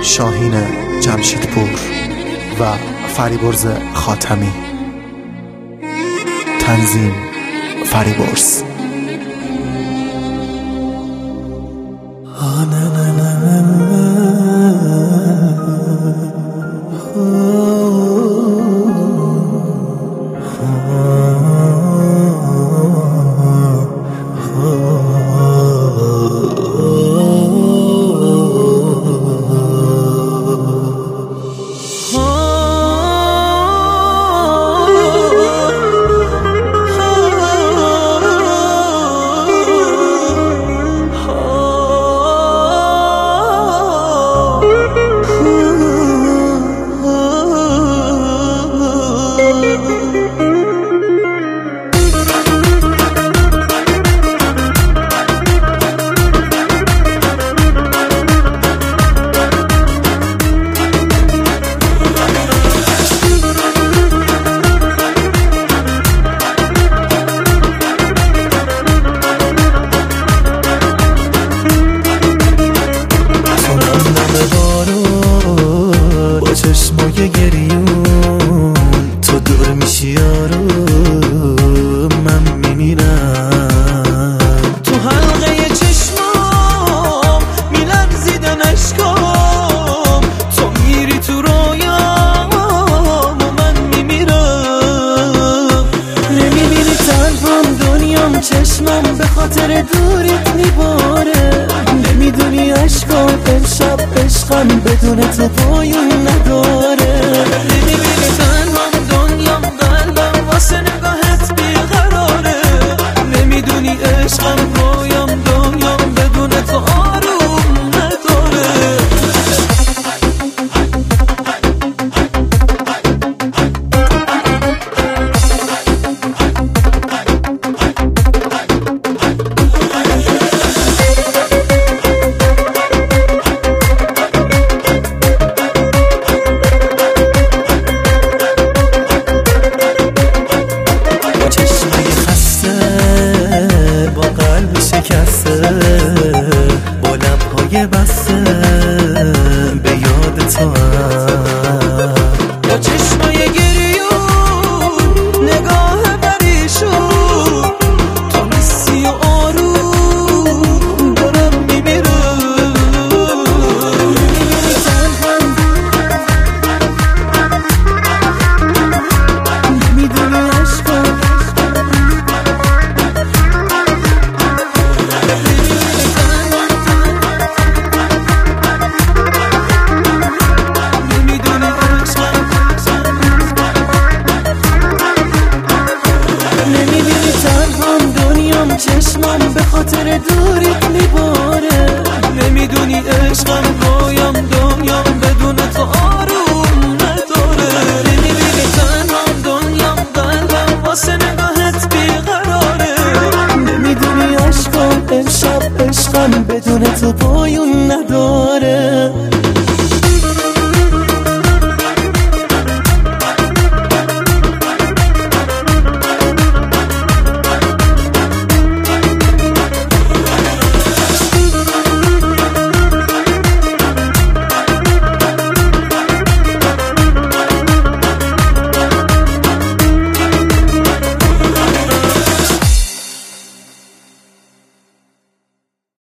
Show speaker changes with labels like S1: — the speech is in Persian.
S1: شاهین جمشیدپور و فریبرز خاتمی. تنظیم فریبرز.
S2: چشمای گریون تو دور میشی یارو من میمیرم تو حلقه چشمام میلرزیدن اشکام تو میری تو رویام و من میمیرم نمیبینی تنهام دنیام چشمم به خاطر دوریت میباره نمیدونی اشکام امشب عشقم بدون تو پایون نداره نمیبینی تنهام دنیام قلبم واسه نگاهت بیقراره نمیدونی عشقم پایم دنیام بدون تو آروم نداره با لبهای بسته به یاد تو با چشمای گریون نگاه پریشون تو نیستی و آروم دارم میمیرم نمیبینی تنهام نمیدونی عشقم چشمم به خاطر دوریت میباره نمیدونی عشقم پایم دنیام بدون تو آروم نداره نمیبینی تنهام دنیام قلبم واسه نگاهت بیقراره نمیدونی عشقم امشب عشقم بدون تو پایون نداره